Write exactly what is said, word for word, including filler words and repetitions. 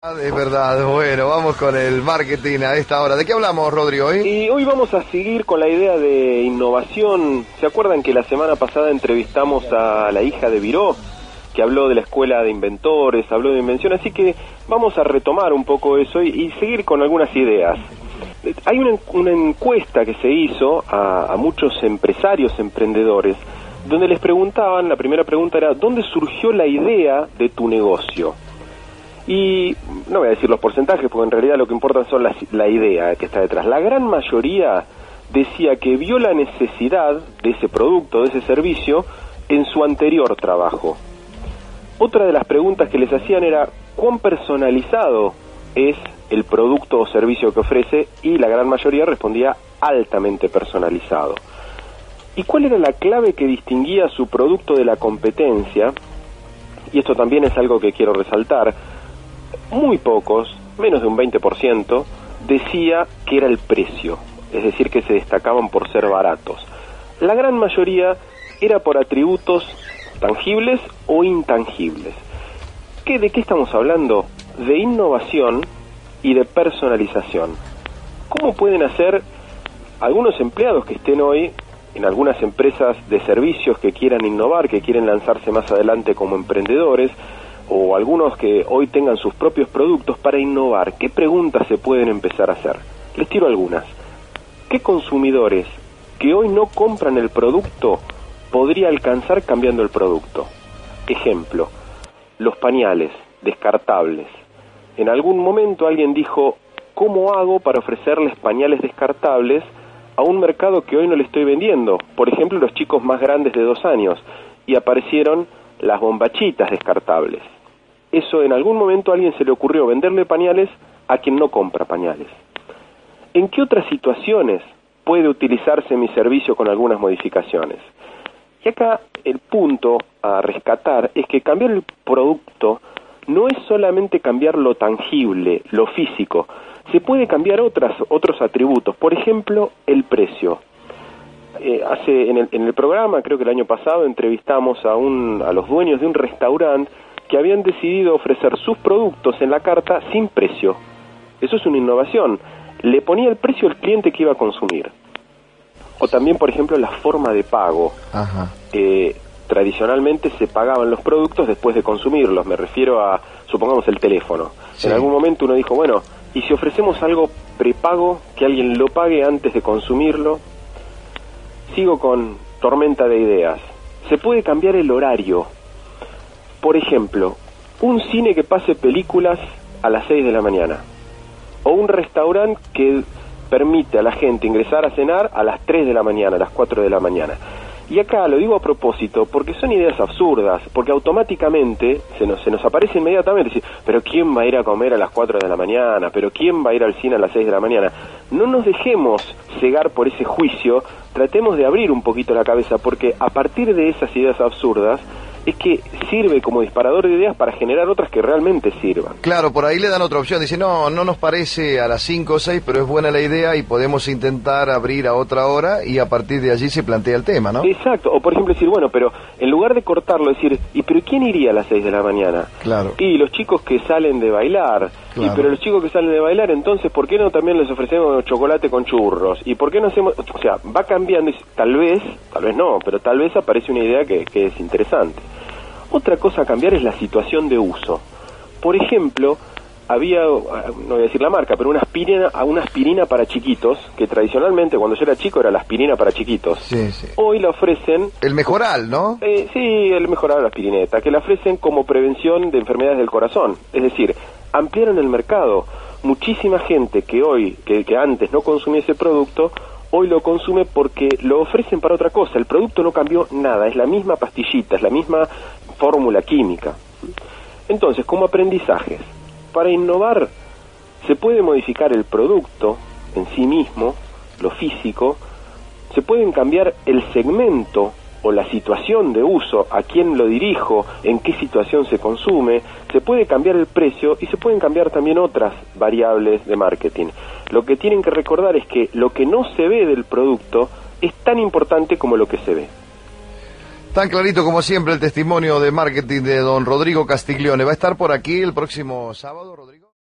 Es verdad, bueno, vamos con el marketing a esta hora. ¿De qué hablamos, Rodri, hoy? Y hoy vamos a seguir con la idea de innovación. ¿Se acuerdan que la semana pasada entrevistamos a la hija de Viró, que habló de la escuela de inventores, habló de invención? Así que vamos a retomar un poco eso y, y seguir con algunas ideas. Hay una, una encuesta que se hizo a, a muchos empresarios, emprendedores, donde les preguntaban, la primera pregunta era, ¿dónde surgió la idea de tu negocio? Y no voy a decir los porcentajes, porque en realidad lo que importa son la, la idea que está detrás. La gran mayoría decía que vio la necesidad de ese producto, de ese servicio, en su anterior trabajo. Otra de las preguntas que les hacían era, ¿cuán personalizado es el producto o servicio que ofrece? Y la gran mayoría respondía, altamente personalizado. ¿Y cuál era la clave que distinguía su producto de la competencia? Y esto también es algo que quiero resaltar. Muy pocos, menos de un veinte por ciento, decía que era el precio, es decir, que se destacaban por ser baratos. La gran mayoría era por atributos tangibles o intangibles. ¿Qué, ¿De qué estamos hablando? De innovación y de personalización. ¿Cómo pueden hacer algunos empleados que estén hoy en algunas empresas de servicios que quieran innovar, que quieren lanzarse más adelante como emprendedores, o algunos que hoy tengan sus propios productos para innovar? ¿Qué preguntas se pueden empezar a hacer? Les tiro algunas. ¿Qué consumidores que hoy no compran el producto podría alcanzar cambiando el producto? Ejemplo, los pañales descartables. En algún momento alguien dijo, ¿cómo hago para ofrecerles pañales descartables a un mercado que hoy no le estoy vendiendo? Por ejemplo, los chicos más grandes de dos años. Y aparecieron las bombachitas descartables. Eso, en algún momento a alguien se le ocurrió venderle pañales a quien no compra pañales. ¿En qué otras situaciones puede utilizarse mi servicio con algunas modificaciones? Y acá el punto a rescatar es que cambiar el producto no es solamente cambiar lo tangible, lo físico. Se puede cambiar otras, otros atributos. Por ejemplo, el precio. Eh, hace en el, en el programa, creo que el año pasado, entrevistamos a, un, a los dueños de un restaurante que habían decidido ofrecer sus productos en la carta sin precio. Eso es una innovación. Le ponía el precio al cliente que iba a consumir. O también, por ejemplo, la forma de pago. Ajá. Eh, tradicionalmente se pagaban los productos después de consumirlos. Me refiero a, supongamos, el teléfono. Sí. En algún momento uno dijo, bueno, ¿y si ofrecemos algo prepago, que alguien lo pague antes de consumirlo? Sigo con tormenta de ideas. Se puede cambiar el horario. Por ejemplo, un cine que pase películas a las seis de la mañana. O un restaurante que permite a la gente ingresar a cenar a las tres de la mañana, a las cuatro de la mañana. Y acá lo digo a propósito, porque son ideas absurdas, porque automáticamente se nos, se nos aparece inmediatamente, decir, pero ¿quién va a ir a comer a las cuatro de la mañana? ¿Pero quién va a ir al cine a las seis de la mañana? No nos dejemos cegar por ese juicio, tratemos de abrir un poquito la cabeza, porque a partir de esas ideas absurdas, es que sirve como disparador de ideas para generar otras que realmente sirvan. Claro, por ahí le dan otra opción, dicen, no, no nos parece a las cinco o seis, pero es buena la idea y podemos intentar abrir a otra hora y a partir de allí se plantea el tema, ¿no? Exacto, o por ejemplo decir, bueno, pero en lugar de cortarlo, decir, ¿y pero quién iría a las seis de la mañana? Claro. Y los chicos que salen de bailar, claro. Y pero los chicos que salen de bailar, entonces, ¿por qué no también les ofrecemos chocolate con churros? ¿Y por qué no hacemos...? O sea, va cambiando y tal vez, tal vez no, pero tal vez aparece una idea que, que es interesante. Otra cosa a cambiar es la situación de uso. Por ejemplo, había, no voy a decir la marca, pero una aspirina, una aspirina para chiquitos, que tradicionalmente cuando yo era chico era la aspirina para chiquitos. Sí, sí. Hoy la ofrecen... El Mejoral, ¿no? Eh, sí, el Mejoral, la aspirineta, que la ofrecen como prevención de enfermedades del corazón. Es decir, ampliaron el mercado. Muchísima gente que hoy, que, que antes no consumía ese producto, hoy lo consume porque lo ofrecen para otra cosa. El producto no cambió nada, es la misma pastillita, es la misma fórmula química. Entonces, como aprendizajes, para innovar se puede modificar el producto en sí mismo, lo físico, se pueden cambiar el segmento o la situación de uso, a quién lo dirijo, en qué situación se consume, se puede cambiar el precio y se pueden cambiar también otras variables de marketing. Lo que tienen que recordar es que lo que no se ve del producto es tan importante como lo que se ve. Tan clarito como siempre el testimonio de marketing de don Rodrigo Castiglione. ¿Va a estar por aquí el próximo sábado, Rodrigo?